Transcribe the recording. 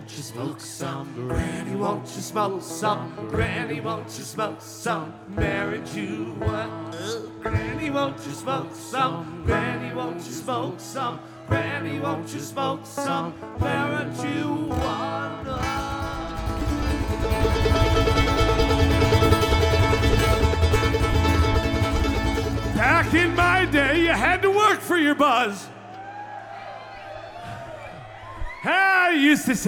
won't you smoke some? Granny, won't you smoke some? Granny, won't you smoke some marijuana? Granny, won't you smoke some? Granny, won't you smoke some? Granny, won't you smoke some marijuana? Back in my day, you had to work for your buzz. I used to say